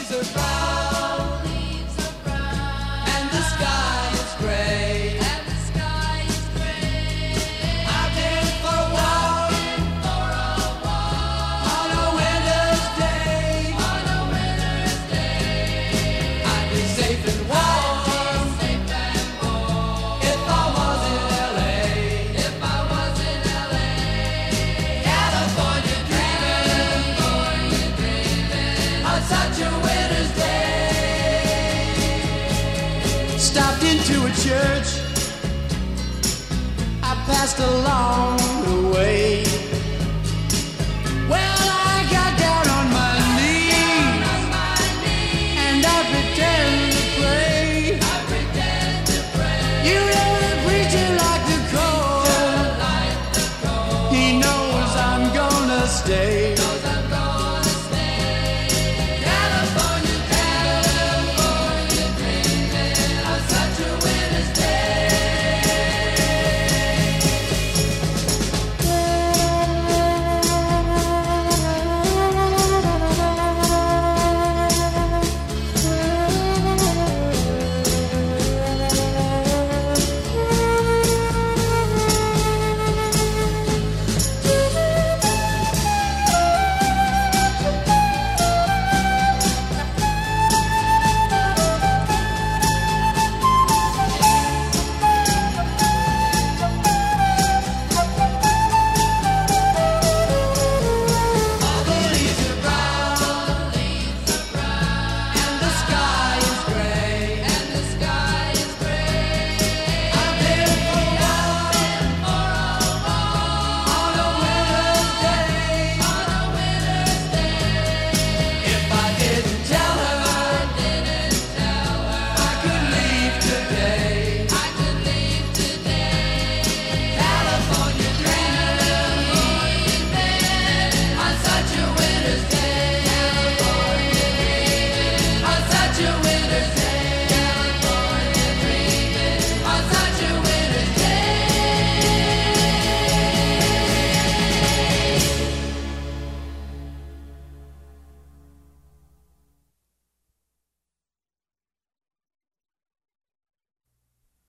are brown, and the sky is gray. I've been for a walk on a winter's day. I'd be safe and warm if I was in LA. California dreaming on such a winter's day. Stopped into a church I passed along the way.